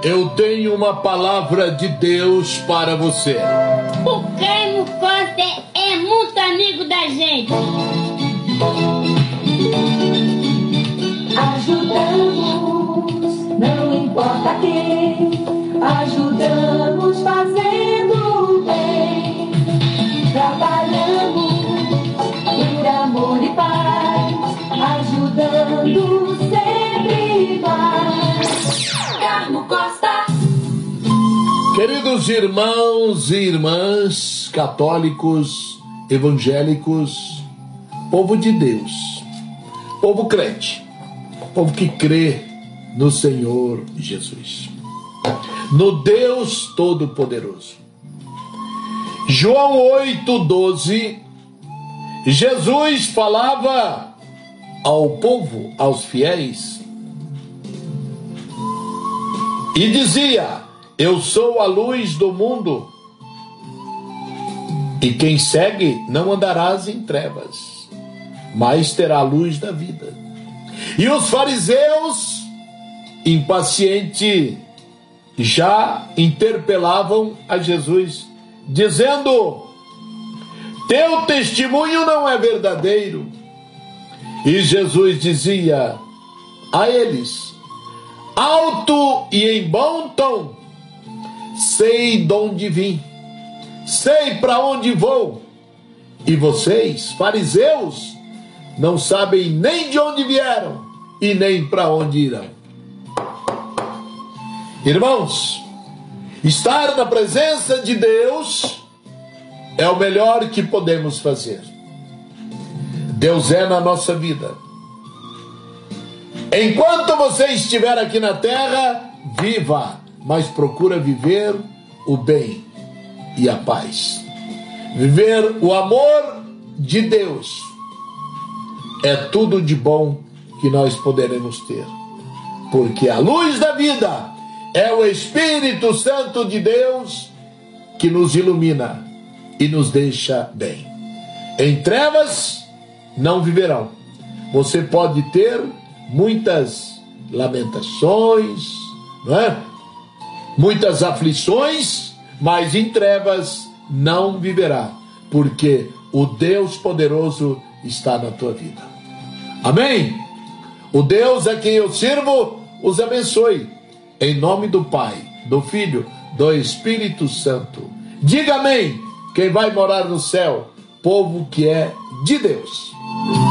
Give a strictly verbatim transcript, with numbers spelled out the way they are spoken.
eu tenho uma palavra de Deus para você. O Carmo Costa é muito amigo da gente. Ajudamos, não importa quem. Ajudamos fazendo o bem. Trabalhamos por amor e paz. Ajudando sempre mais. Carmo Costa. Queridos irmãos e irmãs, católicos, evangélicos, povo de Deus, povo crente, povo que crê no Senhor Jesus, no Deus Todo-Poderoso. João oito, doze, Jesus falava ao povo, aos fiéis, e dizia: eu sou a luz do mundo, e quem segue não andarás em trevas, mas terá a luz da vida. E os fariseus, impacientes, já interpelavam a Jesus, dizendo: teu testemunho não é verdadeiro. E Jesus dizia a eles, alto e em bom tom, sei de onde vim, sei para onde vou, e vocês, fariseus, não sabem nem de onde vieram e nem para onde irão. Irmãos, estar na presença de Deus é o melhor que podemos fazer. Deus é na nossa vida. Enquanto você estiver aqui na terra, viva, mas procura viver o bem e a paz. Viver o amor de Deus é tudo de bom que nós poderemos ter. Porque a luz da vida é o Espírito Santo de Deus que nos ilumina e nos deixa bem. Em trevas não viverão. Você pode ter muitas lamentações, não é? Muitas aflições, mas em trevas não viverá, porque o Deus poderoso está na tua vida. Amém? O Deus a quem eu sirvo os abençoe. Em nome do Pai, do Filho, do Espírito Santo. Diga amém. Quem vai morar no céu, povo que é de Deus.